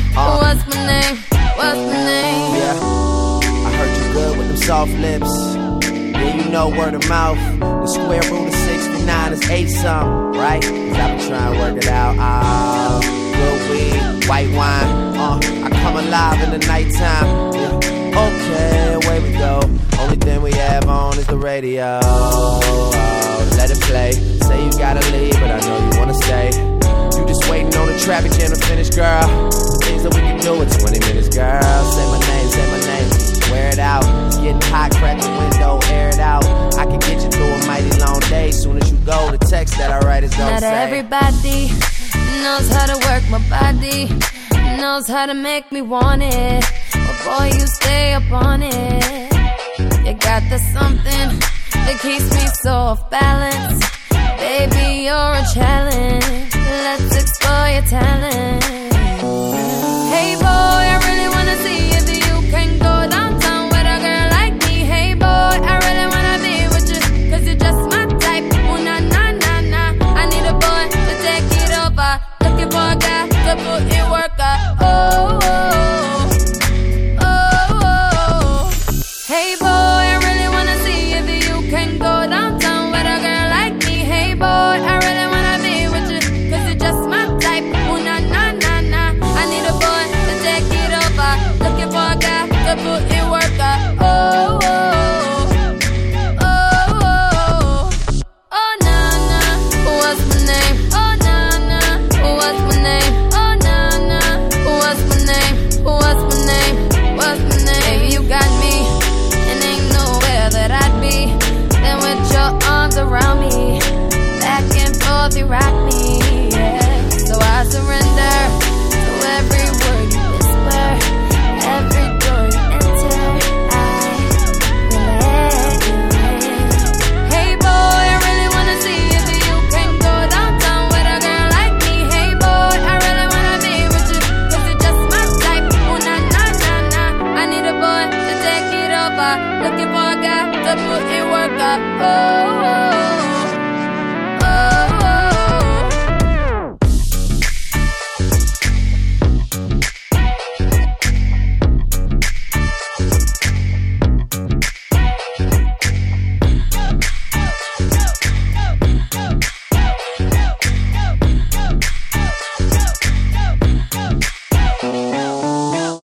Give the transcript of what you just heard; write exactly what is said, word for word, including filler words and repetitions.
Uh, What's my name? What's my name? Yeah, I heard you good with them soft lips. Yeah, you know word of mouth. The square root of sixty-nine is eight something, right? Cause I've been trying to work it out. Ah, good weed, white wine. Uh, I come alive in the nighttime. Yeah. Okay, away we go. Only thing we have on is the radio. Oh, let it play. Say you gotta leave, but I know you wanna stay. You just waiting on the traffic jam to finish, girl. Things that we can do in twenty minutes, girl. Say my name, say my name. Wear it out. It's getting hot, crack the window, air it out. I can get you through a mighty long day. Soon as you go, the text that I write is gonna Not say. Not everybody knows how to work my body, knows how to make me want it. But boy, you stay up on it. You got the something that keeps me so off balance. Baby, you're a challenge. Let's explore your talent.